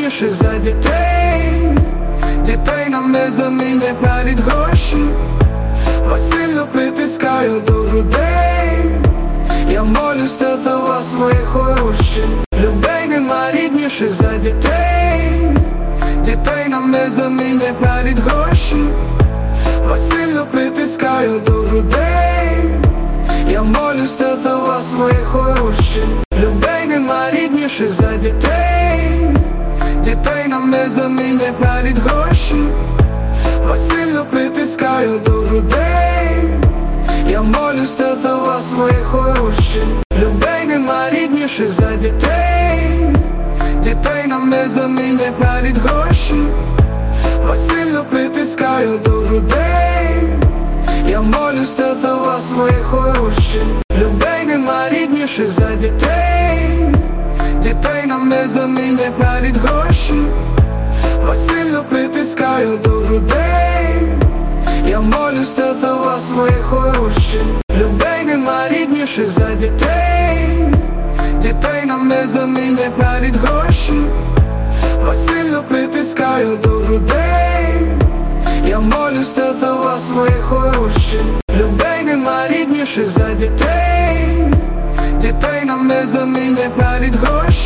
рідніших за дітей. Дітей нам не замінять навіть гроші. Вас сильно притискаю до грудей. Я молюся за вас, мої хороші. Людей нема рідніших за дітей. Дітей нам не замінять навіть гроші. Вас сильно притискаю до грудей. Я молюся за вас, мої хороші. Людей нема рідніших за дітей. Дітей нам не замінять навіть гроші. Вас сильно притискаю до грудей. Я молюся за вас, мої хороші. Людей нема рідніших за дітей. Дітей нам не замінять навіть гроші. Вас сильно притискаю до грудей. Я молюся за вас, мої хороші. Людей нема рідніших за дітей. Дітей нам не замінять навіть гроші. Вас сильно притискаю до грудей. Я молюся за вас, мої хороші. Людей нема рідніших за дітей. Дітей нам не замінять навіть гроші. Вас сильно притискаю до грудей. Я молюся за вас, мої хороші. Людей нема рідніших за дітей. Дітей нам не замінять навіть гроші.